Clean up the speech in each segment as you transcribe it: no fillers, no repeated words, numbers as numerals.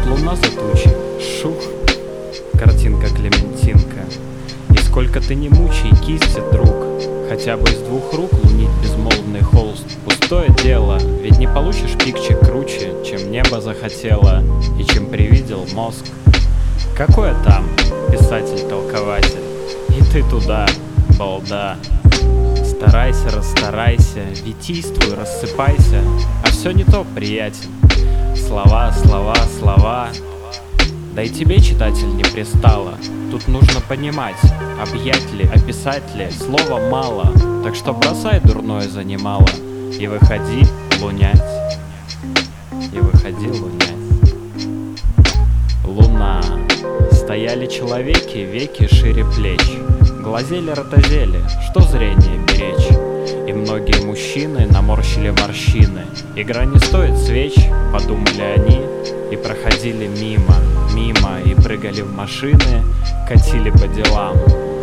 луна за тучи. Шух, картинка Клементинка. И сколько ты не мучай кисти, друг, хотя бы из двух рук лунить безмолвный холст. Пустое дело, ведь не получишь пикче круче, чем небо захотело и чем привидел мозг. Какое там писатель-толкователь, и ты туда, балда. Старайся, расстарайся, витийствуй, рассыпайся, а все не то, приятель. Слова, слова, слова. Да и тебе, читатель, не пристало. Тут нужно понимать, объять ли, описать ли, слова мало. Так что бросай дурное занимало и выходи лунять. И выходи лунять. Луна. Стояли человеки, веки шире плеч. Глазели, ротозели, что зрение беречь. И многие мужчины наморщили морщины. Игра не стоит свеч, подумали они, и проходили мимо, мимо, и прыгали в машины, катили по делам.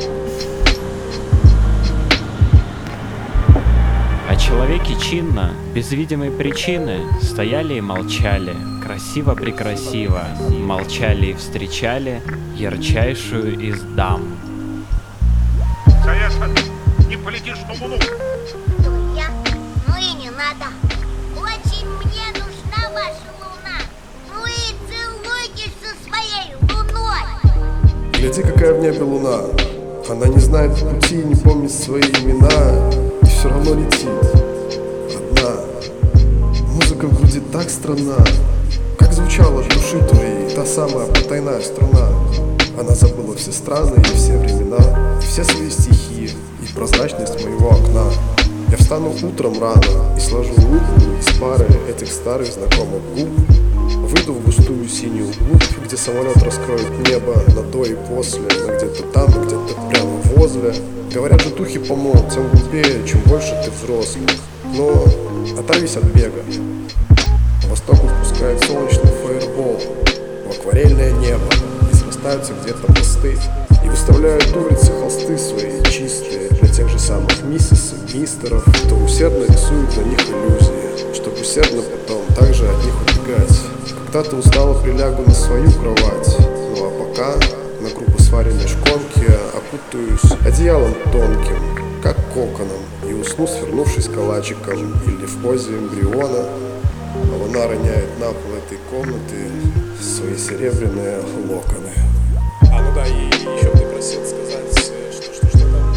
А человеки чинно, без видимой причины, стояли и молчали, красиво-прекрасиво, молчали и встречали ярчайшую из дам. Конечно, не полетишь на Луну. Я? Ну и не надо. Очень мне нужна ваша Луна. Ну и целуйтесь со своей Луной. Гляди, какая в небе луна. Она не знает пути, не помнит свои имена, и все равно летит одна. Музыка в груди так странна, как звучала в души твоей та самая потайная струна. Она забыла все страны и все времена, и все свои стихи, и прозрачность моего окна. Я встану утром рано и сложу руку из пары этих старых знакомых губ. Выйду в густую синюю глубь, где самолет раскроет небо на до и после, но где-то там, где-то прямо возле. Говорят, же духи помогут, тем глупее, чем больше ты взрослый. Но оторвись от бега. К востоку впускает солнечный фаербол в акварельное небо. И срастаются где-то мосты и выставляют улицы холсты свои чистые для тех же самых миссис и мистеров, кто усердно рисует на них иллюзии, чтобы усердно потом также от них убегать. Когда ты устала, прилягу на свою кровать. Ну а пока на грубо сваренной шконке окутаюсь одеялом тонким, как коконом, и усну, свернувшись калачиком или в позе эмбриона. А луна роняет на пол этой комнаты свои серебряные локоны. А, ну да, и еще ты просил сказать, что там.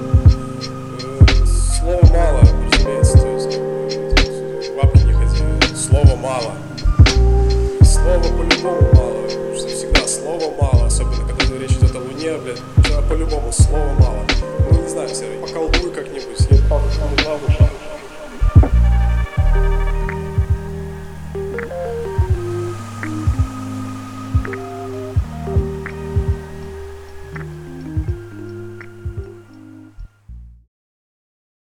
Слова мало, разумеется, то есть бабки не ходи, слова мало. Слова по-любому мало, потому что всегда слова мало, особенно когда речь идет о Луне, блядь, по-любому слова мало. Ну не знаю, Серый, поколдуй как-нибудь, я папу на главу.